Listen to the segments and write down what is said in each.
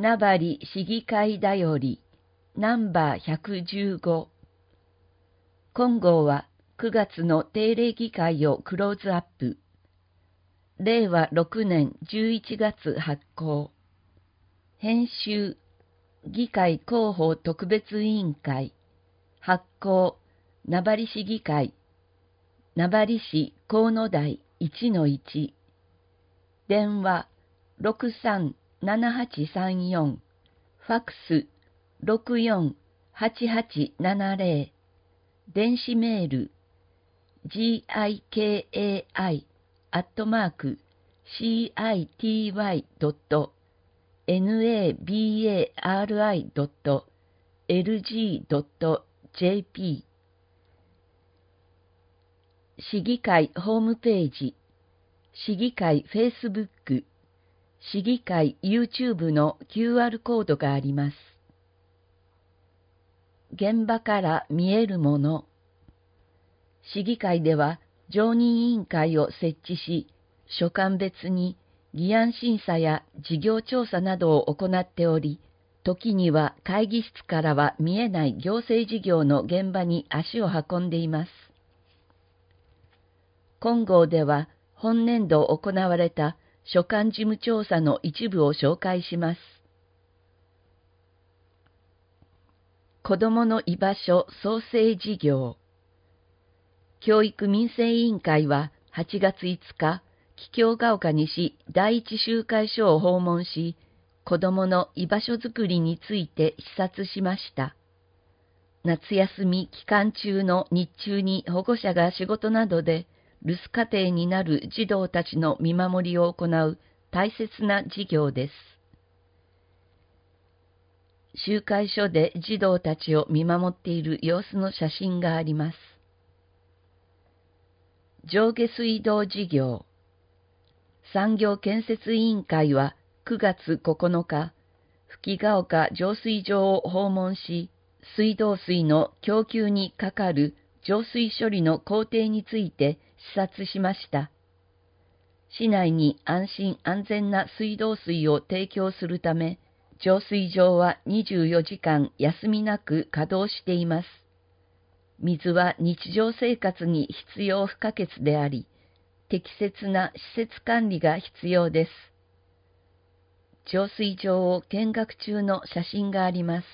名張市議会だよりナンバー115。今号は9月の定例議会をクローズアップ。令和6年11月発行。編集、議会広報特別委員会。発行、名張市議会。名張市河野台 1-1。電話、637834。ファックス、648870。電子メール、gikai@city.nabari.lg.jp。 市議会ホームページ、市議会フェイスブック、市議会 YouTube の QR コードがあります。現場から見えるもの。市議会では常任委員会を設置し、所管別に議案審査や事業調査などを行っており、時には会議室からは見えない行政事業の現場に足を運んでいます。今号では本年度行われた所管事務調査の一部を紹介します。子どもの居場所創生事業。教育民生委員会は8月5日、桔梗ヶ丘西第一集会所を訪問し、子どもの居場所づくりについて視察しました。夏休み期間中の日中に保護者が仕事などで留守家庭になる児童たちの見守りを行う大切な事業です。集会所で児童たちを見守っている様子の写真があります。上下水道事業。産業建設委員会は9月9日、吹ヶ丘浄水場を訪問し、水道水の供給にかかる浄水処理の工程について視察しました。市内に安心安全な水道水を提供するため、浄水場は24時間休みなく稼働しています。水は日常生活に必要不可欠であり、適切な施設管理が必要です。浄水場を見学中の写真があります。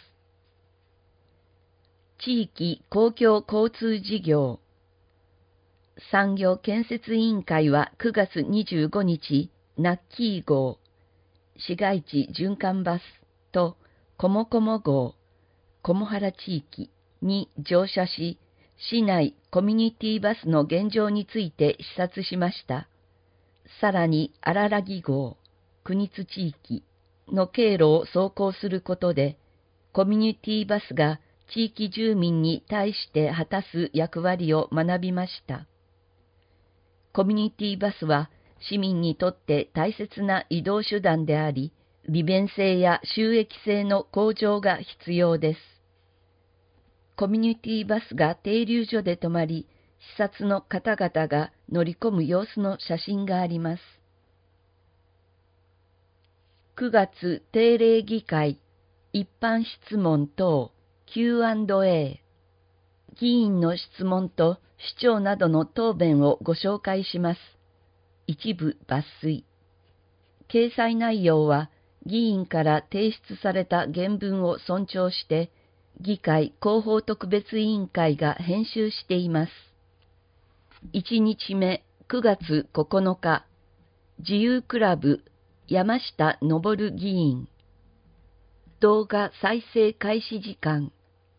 地域公共交通事業。産業建設委員会は9月25日、ナッキー号、市街地循環バスとコモコモ号、菰原地域に乗車し、市内コミュニティバスの現状について視察しました。さらに荒良木号、国津地域の経路を走行することで、コミュニティバスが地域住民に対して果たす役割を学びました。コミュニティバスは市民にとって大切な移動手段であり、利便性や収益性の向上が必要です。コミュニティバスが停留所で止まり、視察の方々が乗り込む様子の写真があります。9月定例議会、一般質問等 Q&A。議員の質問と市長などの答弁をご紹介します。一部抜粋。掲載内容は議員から提出された原文を尊重して、議会広報特別委員会が編集しています。1日目9月9日、自由クラブ山下昇議員。動画再生開始時間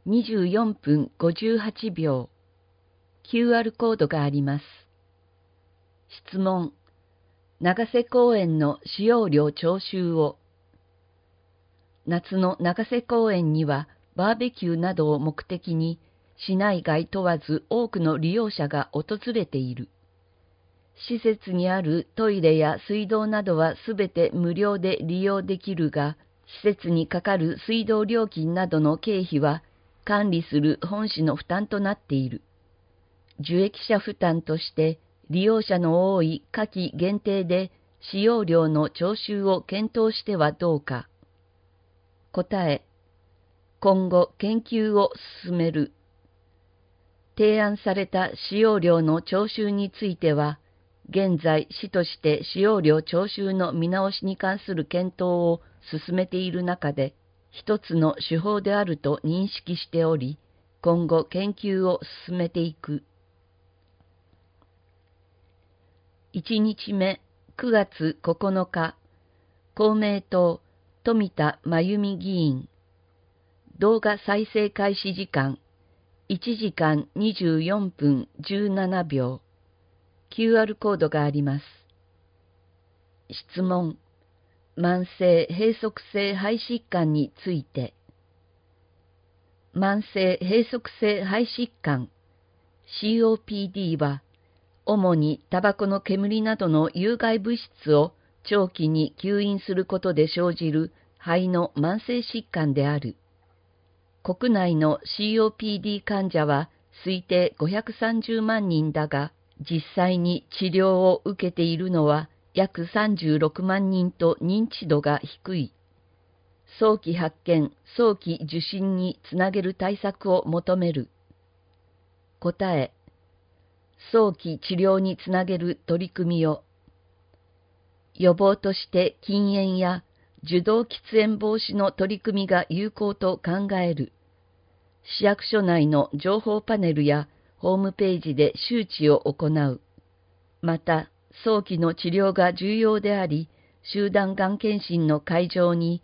24分58秒。QR コードがあります。質問。長瀬公園の使用料徴収を。夏の長瀬公園にはバーベキューなどを目的に市内外問わず多くの利用者が訪れている。施設にあるトイレや水道などはすべて無料で利用できるが、施設にかかる水道料金などの経費は管理する本市の負担となっている。受益者負担として利用者の多い夏季限定で使用料の徴収を検討してはどうか。 答え、今後研究を進める。提案された使用料の徴収については、現在市として使用料徴収の見直しに関する検討を進めている中で、一つの手法であると認識しており、今後研究を進めていく。1日目、9月9日、公明党、富田真由美議員。動画再生開始時間、1時間24分17秒。QR コードがあります。質問、慢性閉塞性肺疾患について。慢性閉塞性肺疾患 COPD は、主にタバコの煙などの有害物質を長期に吸引することで生じる肺の慢性疾患である。国内の COPD 患者は推定530万人だが、実際に治療を受けているのは約36万人と認知度が低い。早期発見、早期受診につなげる対策を求める。答え、早期治療につなげる取り組みを。予防として禁煙や受動喫煙防止の取り組みが有効と考える。市役所内の情報パネルやホームページで周知を行う。また、早期の治療が重要であり、集団がん検診の会場に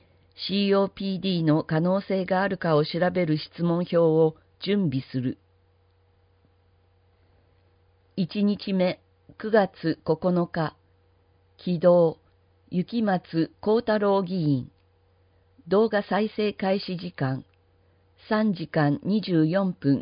COPD の可能性があるかを調べる質問票を準備する。1日目、9月9日、起動、雪松幸太郎議員。動画再生開始時間、3時間24分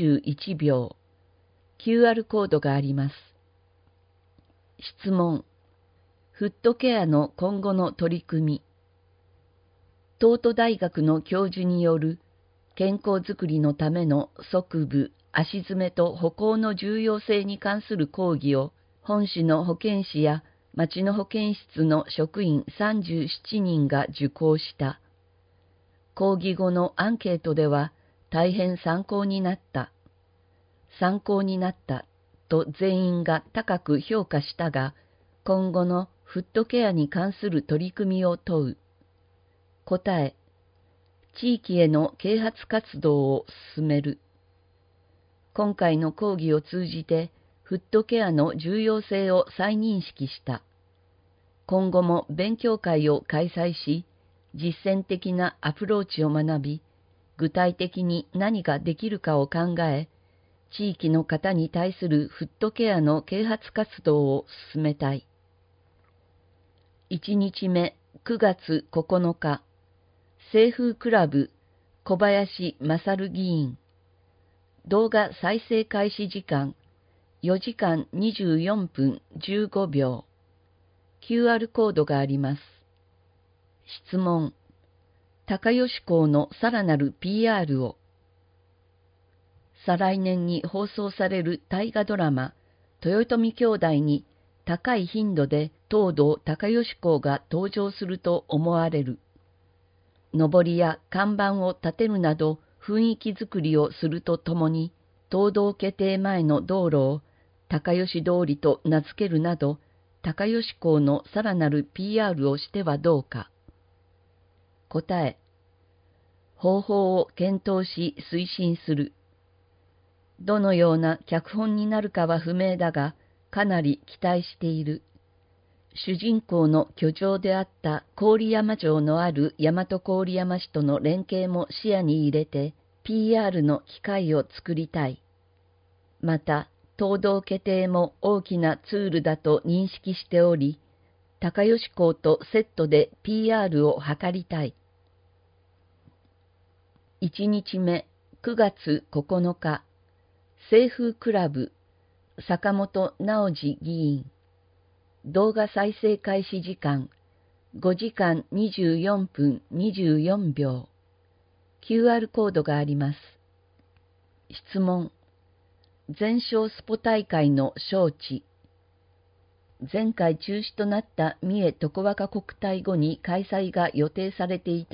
21秒。QR コードがあります。質問、フットケアの今後の取り組み。東都大学の教授による健康づくりのための側部、足詰めと歩行の重要性に関する講義を本市の保健師や町の保健室の職員37人が受講した。講義後のアンケートでは大変参考になった。参考になったと全員が高く評価したが、今後のフットケアに関する取り組みを問う。答え、地域への啓発活動を進める。今回の講義を通じて、フットケアの重要性を再認識した。今後も勉強会を開催し、実践的なアプローチを学び、具体的に何ができるかを考え、地域の方に対するフットケアの啓発活動を進めたい。1日目、9月9日、清風クラブ、小林勝議員。動画再生開始時間、4時間24分15秒。QR コードがあります。質問、高吉港のさらなる PR を。再来年に放送される大河ドラマ、豊臣兄弟に高い頻度で東堂高吉港が登場すると思われる。上りや看板を立てるなど雰囲気づくりをするとともに、東堂家庭前の道路を高吉通りと名付けるなど、高吉港のさらなる PR をしてはどうか。答え、方法を検討し推進する。どのような脚本になるかは不明だが、かなり期待している。主人公の居城であった郡山城のある大和郡山市との連携も視野に入れて PR の機会を作りたい。また、東堂家庭も大きなツールだと認識しており、高吉港とセットで PR を図りたい。1日目、9月9日、清風クラブ、坂本直次議員。動画再生開始時間、5時間24分24秒。QR コードがあります。質問、全勝スポ大会の招致。前回中止となった三重徳若国体後に開催が予定されていた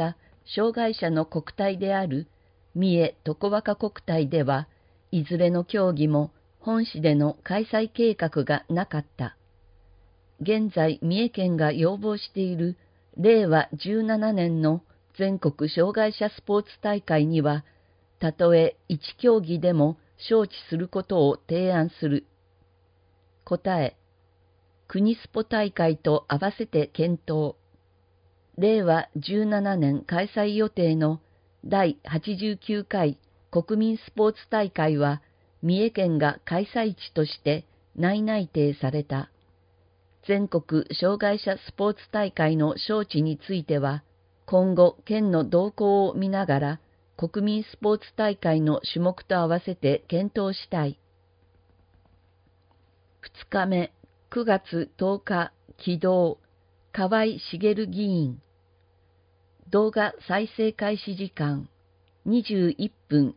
障害者の国体である三重常若国体では、いずれの競技も本市での開催計画がなかった。現在、三重県が要望している令和17年の全国障害者スポーツ大会には、たとえ1競技でも招致することを提案する。答え、国スポ大会と合わせて検討。令和17年開催予定の第89回国民スポーツ大会は、三重県が開催地として内定された。全国障害者スポーツ大会の招致については、今後県の動向を見ながら、国民スポーツ大会の種目と合わせて検討したい。2日目、9月10日、起動、河合茂議員。動画再生開始時間、21分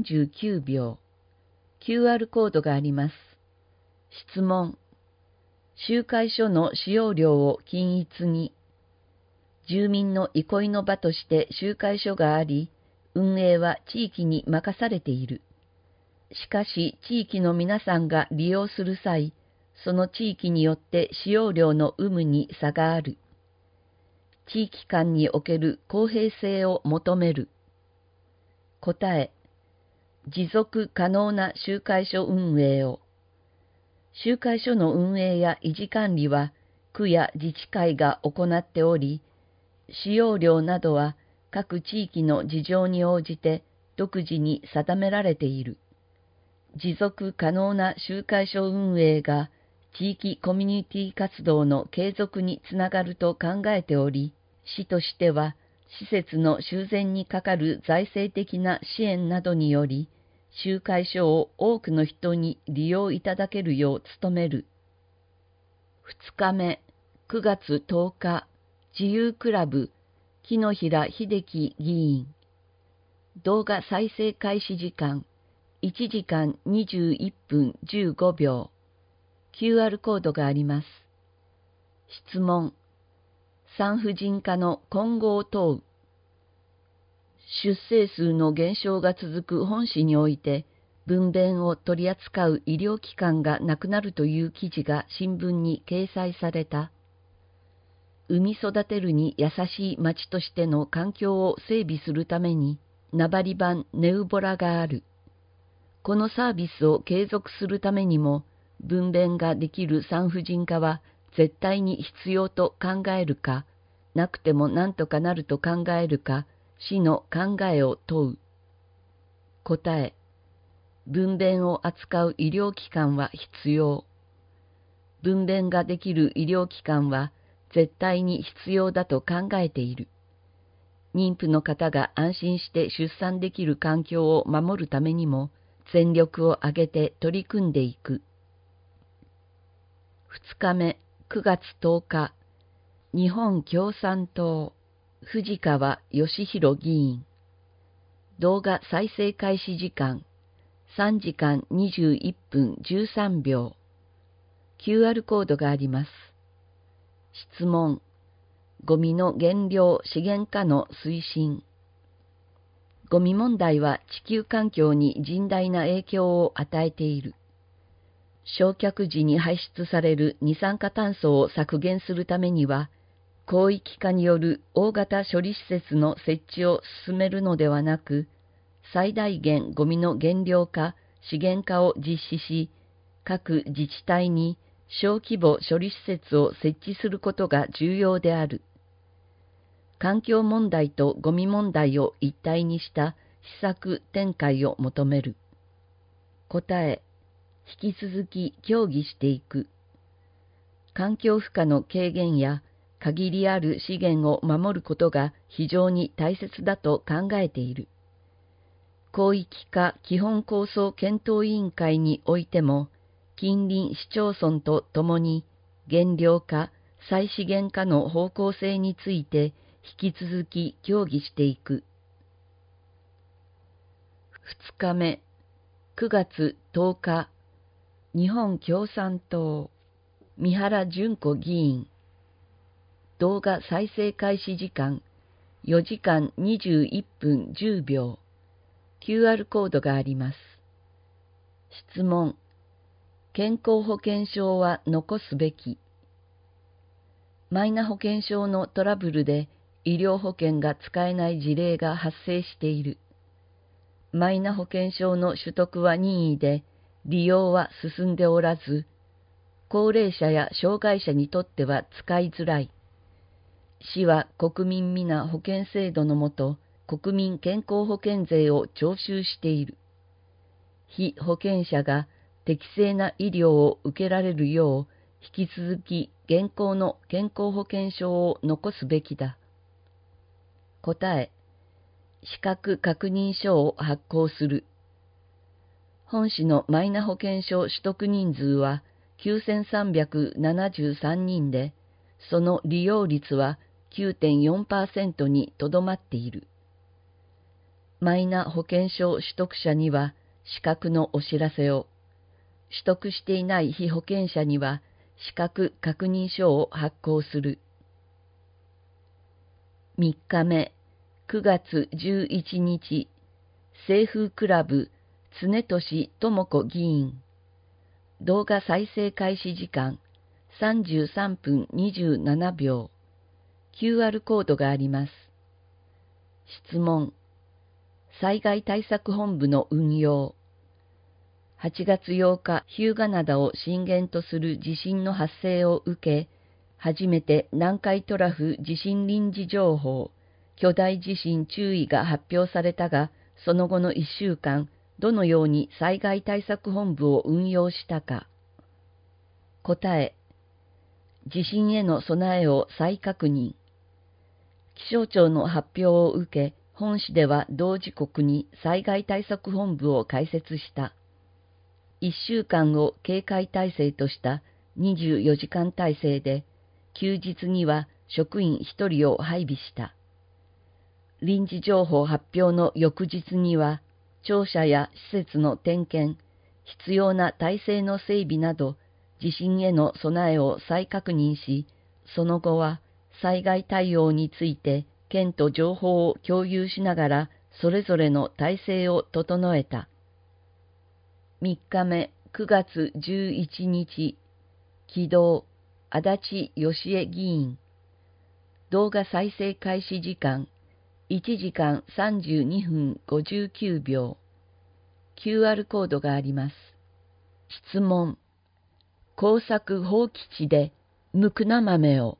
49秒。QR コードがあります。質問。集会所の使用料を均一に。住民の憩いの場として集会所があり、運営は地域に任されている。しかし、地域の皆さんが利用する際、その地域によって使用料の有無に差がある。地域間における公平性を求める。答え、持続可能な集会所運営を。集会所の運営や維持管理は区や自治会が行っており、使用料などは各地域の事情に応じて独自に定められている。持続可能な集会所運営が地域コミュニティ活動の継続につながると考えており、市としては施設の修繕にかかる財政的な支援などにより、集会所を多くの人に利用いただけるよう努める。2日目、9月10日、自由クラブ、木の平秀樹議員。動画再生開始時間、1時間21分15秒。QR コードがあります。質問。産婦人科の今後を問う。出生数の減少が続く本市において、分娩を取り扱う医療機関がなくなるという記事が新聞に掲載された。産み育てるに優しい町としての環境を整備するために、名張版ネウボラがある。このサービスを継続するためにも、分娩ができる産婦人科は絶対に必要と考えるか、なくてもなんとかなると考えるか、市の考えを問う。答え、分娩を扱う医療機関は必要。分娩ができる医療機関は絶対に必要だと考えている。妊婦の方が安心して出産できる環境を守るためにも全力を挙げて取り組んでいく。2日目、9月10日、日本共産党、藤川義弘議員。動画再生開始時間、3時間21分13秒。QR コードがあります。質問。ゴミの減量資源化の推進。ゴミ問題は地球環境に甚大な影響を与えている。焼却時に排出される二酸化炭素を削減するためには、広域化による大型処理施設の設置を進めるのではなく、最大限ゴミの減量化、資源化を実施し、各自治体に小規模処理施設を設置することが重要である。環境問題とゴミ問題を一体にした施策展開を求める。答え、引き続き協議していく。環境負荷の軽減や限りある資源を守ることが非常に大切だと考えている。広域化基本構想検討委員会においても、近隣市町村とともに減量化、再資源化の方向性について引き続き協議していく。2日目、9月10日、日本共産党、三原純子議員。動画再生開始時間、 4時間21分10秒。QR コードがあります。質問。健康保険証は残すべき。マイナ保険証のトラブルで医療保険が使えない事例が発生している。マイナ保険証の取得は任意で、利用は進んでおらず、高齢者や障害者にとっては使いづらい。市は国民皆保険制度のもと、国民健康保険税を徴収している。被保険者が適正な医療を受けられるよう、引き続き現行の健康保険証を残すべきだ。答え。資格確認書を発行する。本市のマイナ保険証取得人数は9373人で、その利用率は 9.4% にとどまっている。マイナ保険証取得者には資格のお知らせを、取得していない被保険者には資格確認書を発行する。3日目、9月11日、清風クラブ常利智子議員。動画再生開始時間33分27秒。QR コードがあります。質問。災害対策本部の運用。8月8日、日向灘を震源とする地震の発生を受け、初めて南海トラフ地震臨時情報、巨大地震注意が発表されたが、その後の1週間、どのように災害対策本部を運用したか。答え。地震への備えを再確認。気象庁の発表を受け、本市では同時刻に災害対策本部を開設した。1週間を警戒態勢とした24時間体制で、休日には職員1人を配備した。臨時情報発表の翌日には、庁舎や施設の点検、必要な体制の整備など、地震への備えを再確認し、その後は災害対応について県と情報を共有しながら、それぞれの体制を整えた。3日目、9月11日、起動、足立義恵議員。動画再生開始時間、1時間32分59秒。QR コードがあります。質問。耕作放棄地で無垢な豆を。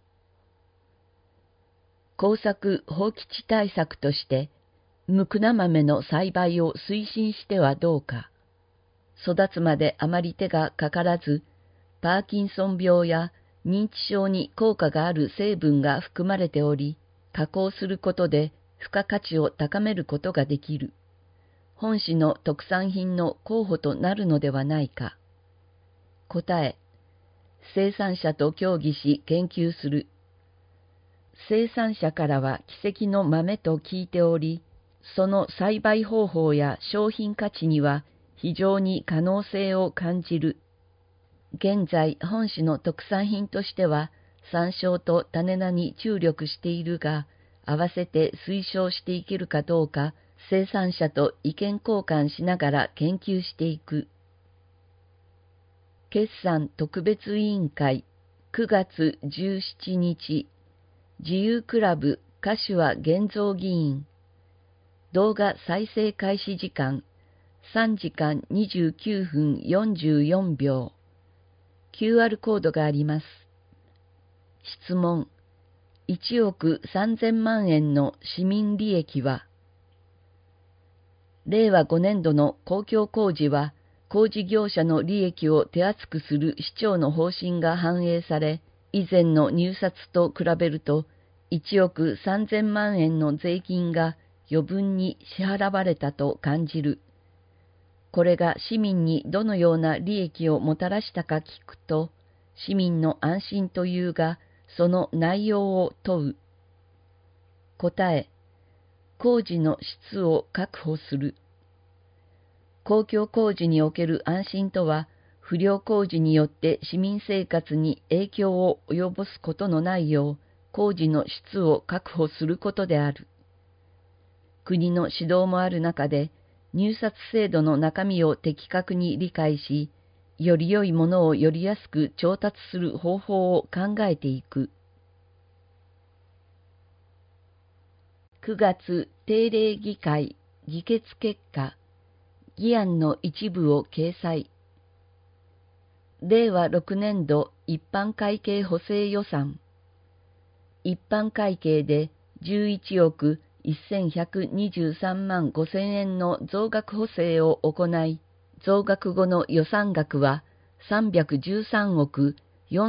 耕作放棄地対策として、無垢な豆の栽培を推進してはどうか。育つまであまり手がかからず、パーキンソン病や認知症に効果がある成分が含まれており、加工することで付加価値を高めることができる。本市の特産品の候補となるのではないか。答え。生産者と協議し研究する。生産者からは奇跡の豆と聞いており、その栽培方法や商品価値には非常に可能性を感じる。現在、本市の特産品としては、山椒と種菜に注力しているが、合わせて推奨していけるかどうか、生産者と意見交換しながら研究していく。決算特別委員会、9月17日、自由クラブ柏源三議員。動画再生開始時間、3時間29分44秒。QR コードがあります。質問。1億3000万円の市民利益は、令和5年度の公共工事は、工事業者の利益を手厚くする市長の方針が反映され、以前の入札と比べると、1億3000万円の税金が余分に支払われたと感じる。これが市民にどのような利益をもたらしたか聞くと、市民の安心というが、その内容を問う。答え。工事の質を確保する。公共工事における安心とは、不良工事によって市民生活に影響を及ぼすことのないよう、工事の質を確保することである。 国の指導もある中で、入札制度の中身を的確に理解し、より良いものをより安く調達する方法を考えていく。9月定例議会議決結果、議案の一部を掲載。令和6年度一般会計補正予算。一般会計で11億1123万5千円の増額補正を行い、増額後の予算額は313億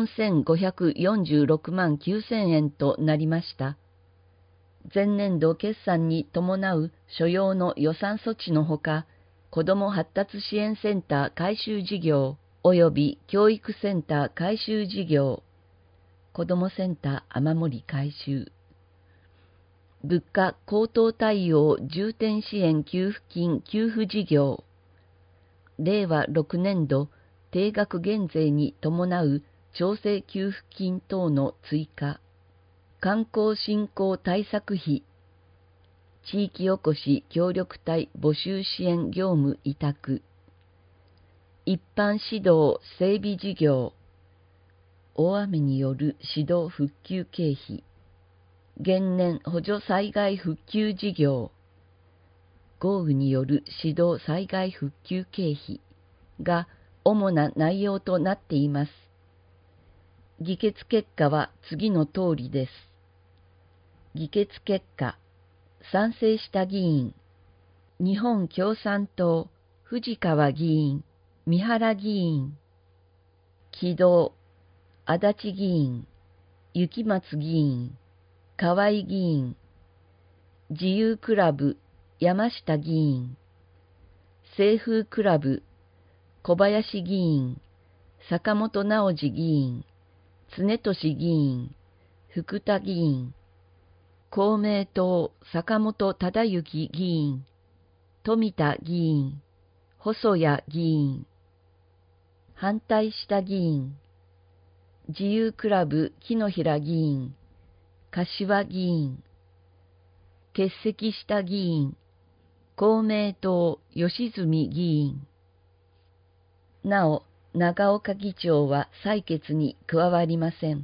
4546万9千円となりました。前年度決算に伴う所要の予算措置のほか、子ども発達支援センター改修事業及び教育センター改修事業、子どもセンター雨漏り改修、物価高騰対応重点支援給付金給付事業、令和6年度定額減税に伴う調整給付金等の追加、観光振興対策費、地域おこし協力隊募集支援業務委託、一般指導整備事業、大雨による指導復旧経費、元年補助災害復旧事業、豪雨による指導災害復旧経費が主な内容となっています。議決結果は次の通りです。議決結果、賛成した議員、日本共産党、藤川議員、三原議員、木戸、足立議員、雪松議員、河合議員、自由クラブ、山下議員、清風クラブ、小林議員、坂本直次議員、常俊議員、福田議員、公明党坂本忠之議員、富田議員、細谷議員、反対した議員、自由クラブ木の平議員、柏議員、欠席した議員、公明党吉住議員。なお、長岡議長は採決に加わりません。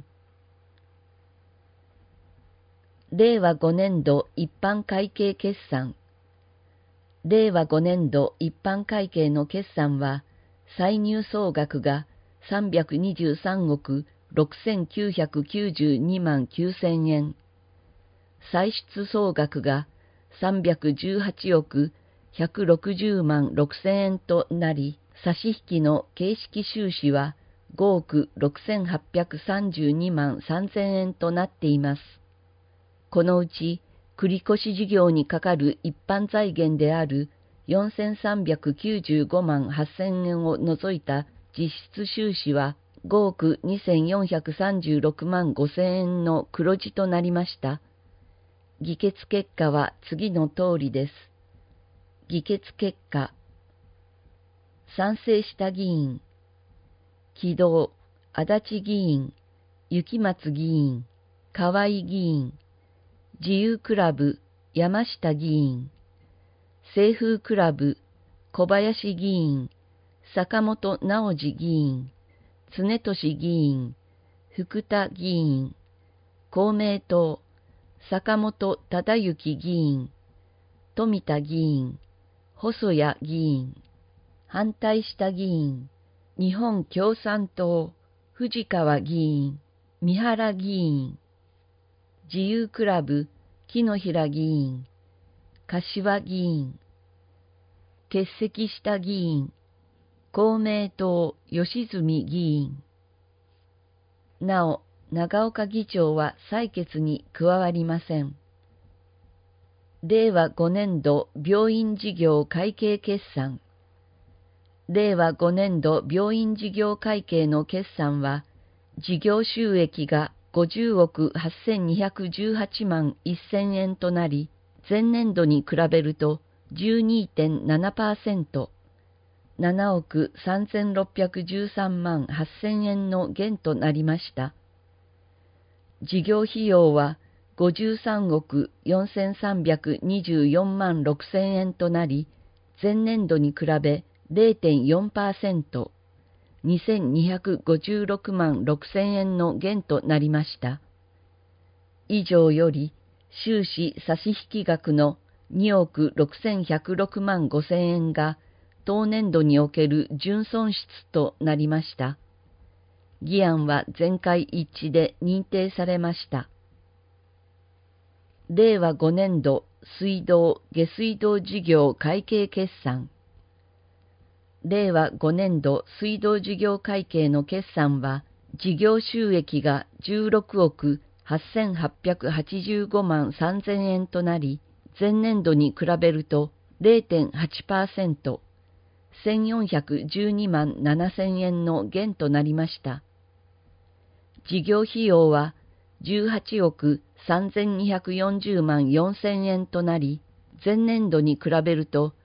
令和5年度一般会計決算。令和5年度一般会計の決算は、歳入総額が323億6992万9000円、歳出総額が318億160万6000円となり、差し引きの形式収支は5億6832万3000円となっています。このうち、繰越事業にかかる一般財源である4395万8000円を除いた実質収支は5億2436万5000円の黒字となりました。議決結果は次の通りです。議決結果。賛成した議員、木戸、足立議員、雪松議員、河合議員、自由クラブ、山下議員、清風クラブ、小林議員、坂本直次議員、常俊議員、福田議員、公明党、坂本忠之議員、富田議員、細谷議員、反対した議員、日本共産党、藤川議員、三原議員、自由クラブ、木の平議員、柏議員、欠席した議員、公明党、吉住議員。なお、長岡議長は採決に加わりません。令和5年度病院事業会計決算。令和5年度病院事業会計の決算は、事業収益が50億8218万1000円となり、前年度に比べると 12.7%、7億3613万8000円の減となりました。事業費用は 53億4324万6000円となり、前年度に比べ 0.4%、2256万6000円の減となりました。以上より、収支差引額の2億6106万5000円が当年度における純損失となりました。議案は全会一致で認定されました。令和5年度水道・下水道事業会計決算。令和5年度水道事業会計の決算は、事業収益が16億8885万3000円となり、前年度に比べると 0.8%、1412万7000円の減となりました。事業費用は18億3240万4000円となり、前年度に比べると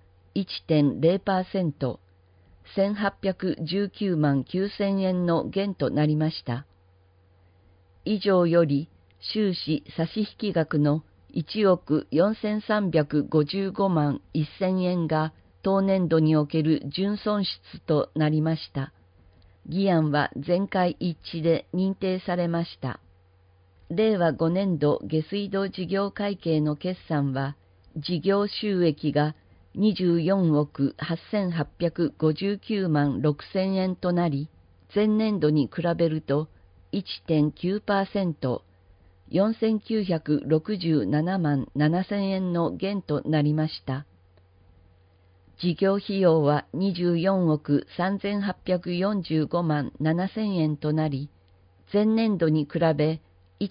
1.0%、1819万9000円の減となりました。以上より、収支差引額の1億4355万1000円が当年度における純損失となりました。議案は全会一致で認定されました。令和5年度下水道事業会計の決算は、事業収益が24億8859万6000円となり、前年度に比べると 1.9%、4967万7000円の減となりました。事業費用は24億3845万7000円となり、前年度に比べ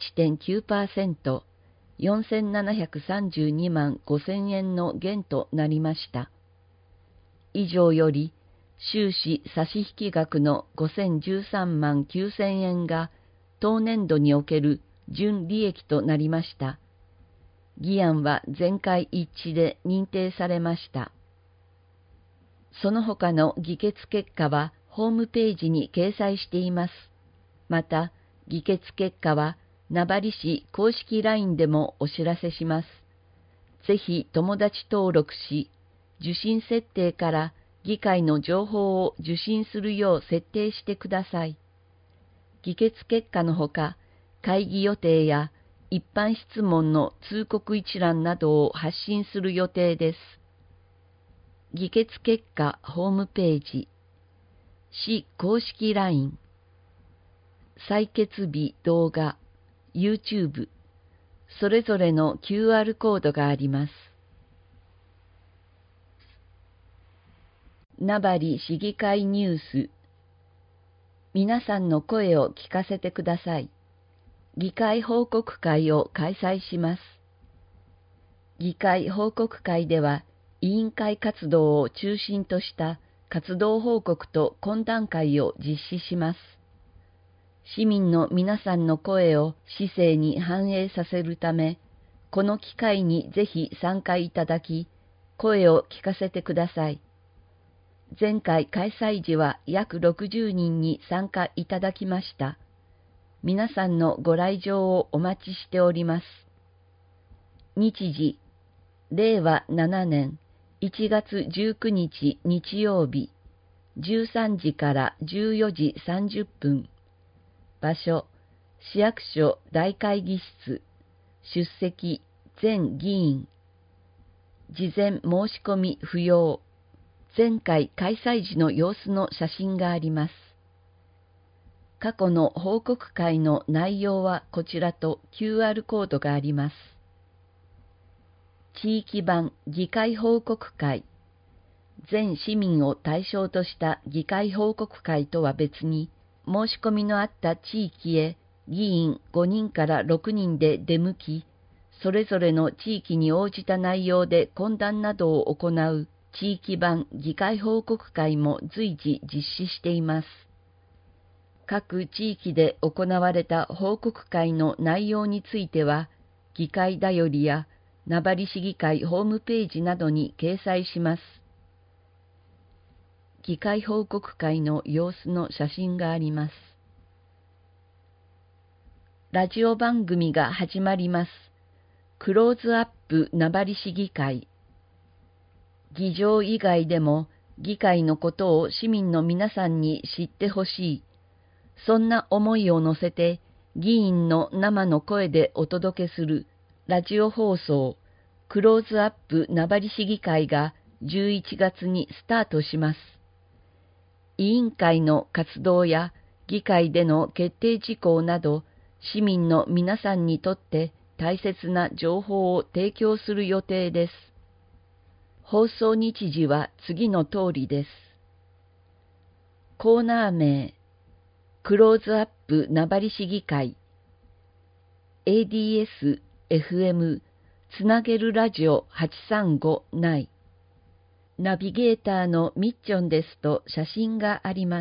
1.9%、4732万5000円の減となりました。以上より、収支差引額の5013万9000円が当年度における純利益となりました。議案は全会一致で認定されました。その他の議決結果はホームページに掲載しています。また、議決結果は名張市公式 LINE でもお知らせします。ぜひ友達登録し、受信設定から議会の情報を受信するよう設定してください。議決結果のほか、会議予定や一般質問の通告一覧などを発信する予定です。議決結果ホームページ、市公式 LINE、採決日動画、YouTube、それぞれの QR コードがあります。名張市議会ニュース。皆さんの声を聞かせてください。議会報告会を開催します。議会報告会では、委員会活動を中心とした活動報告と懇談会を実施します。市民の皆さんの声を市政に反映させるため、この機会にぜひ参加いただき、声を聞かせてください。前回開催時は約60人に参加いただきました。皆さんのご来場をお待ちしております。日時、令和7年1月19日日曜日、13時から14時30分。場所、市役所大会議室。出席、全議員。事前申し込み不要。前回開催時の様子の写真があります。過去の報告会の内容はこちらと QR コードがあります。地域版議会報告会。全市民を対象とした議会報告会とは別に、申し込みのあった地域へ議員5人から6人で出向き、それぞれの地域に応じた内容で懇談などを行う地域版議会報告会も随時実施しています。各地域で行われた報告会の内容については、議会だよりや名張市議会ホームページなどに掲載します。議会報告会の様子の写真があります。ラジオ番組が始まります。 クローズアップ名張市議会。議場以外でも議会のことを市民の皆さんに知ってほしい。そんな思いを乗せて議員の生の声でお届けするラジオ放送クローズアップ名張市議会が11月にスタートします。委員会の活動や議会での決定事項など市民の皆さんにとって大切な情報を提供する予定です。放送日時は次の通りです。コーナー名、クローズアップ名張市議会、ADS、FM、つなげるラジオ835内。ナビゲーターのミッチョンですと写真があります。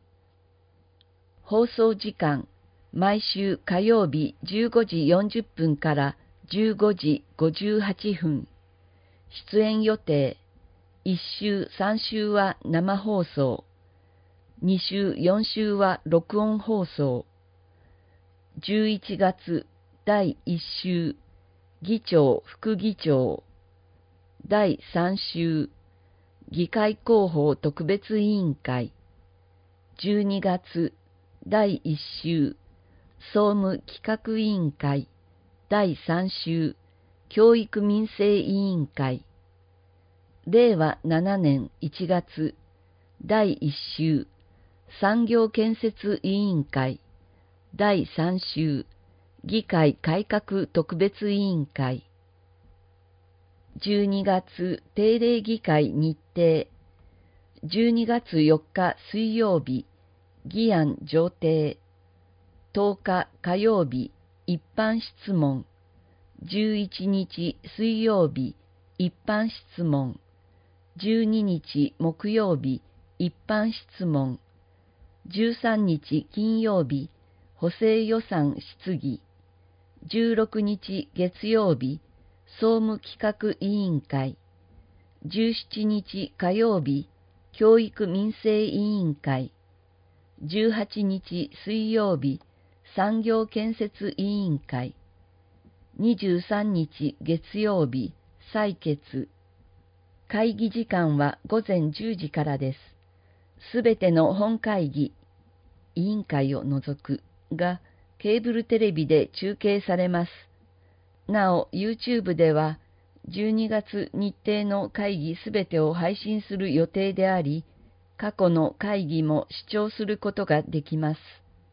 放送時間、毎週火曜日15時40分から15時58分。出演予定、1週3週は生放送、2週4週は録音放送。11月第1週、議長副議長。第3週、議会広報特別委員会。12月第1週、総務企画委員会。第3週、教育民生委員会。令和7年1月、第1週、産業建設委員会。第3週、議会改革特別委員会。12月定例議会日程。12月4日水曜日、議案上呈。10日火曜日、一般質問。11日水曜日、一般質問。12日木曜日、一般質問。13日金曜日、補正予算質疑。16日月曜日、総務企画委員会。17日火曜日、教育民生委員会。18日水曜日、産業建設委員会。23日月曜日、採決。会議時間は午前10時からです。すべての本会議、委員会を除くがケーブルテレビで中継されます。なお、YouTube では12月日程の会議すべてを配信する予定であり、過去の会議も視聴することができます。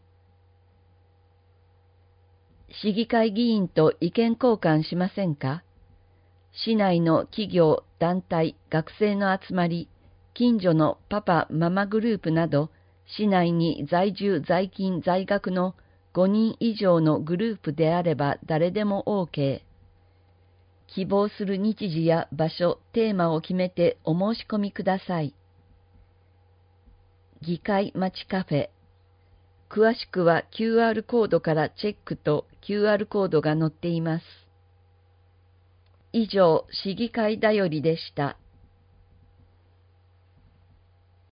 市議会議員と意見交換しませんか？市内の企業、団体、学生の集まり、近所のパパ・ママグループなど、市内に在住・在勤・在学の5人以上のグループであれば誰でも OK。希望する日時や場所、テーマを決めてお申し込みください。議会町カフェ。詳しくは QR コードからチェックと QR コードが載っています。以上、市議会だよりでした。